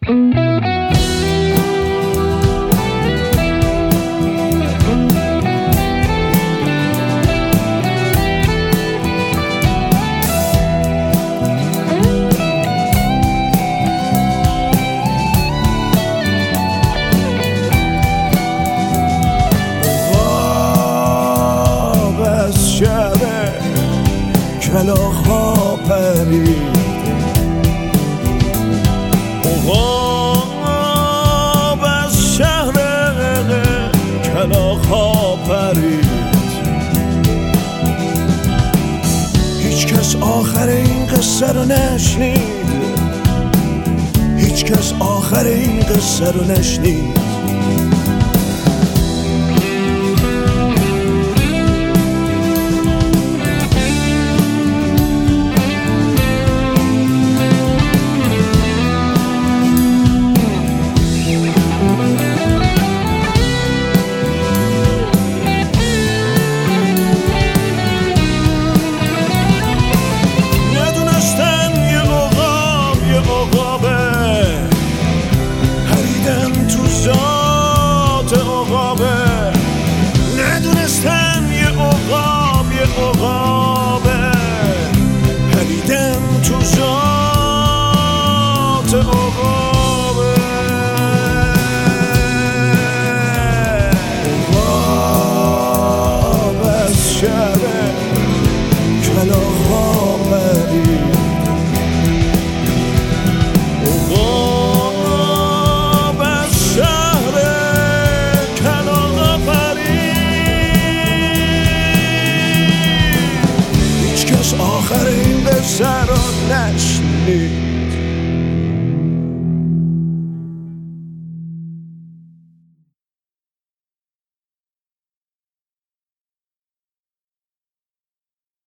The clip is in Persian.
کلاغ‌ها پرید، عقاب از شهر کلاغ‌ها پرید. هیچ کس آخر این قصه رو نشنید، هیچ کس آخر این قصه رو نشنید. ندونستن یه عقابه، پریدم تو ذات عقابه.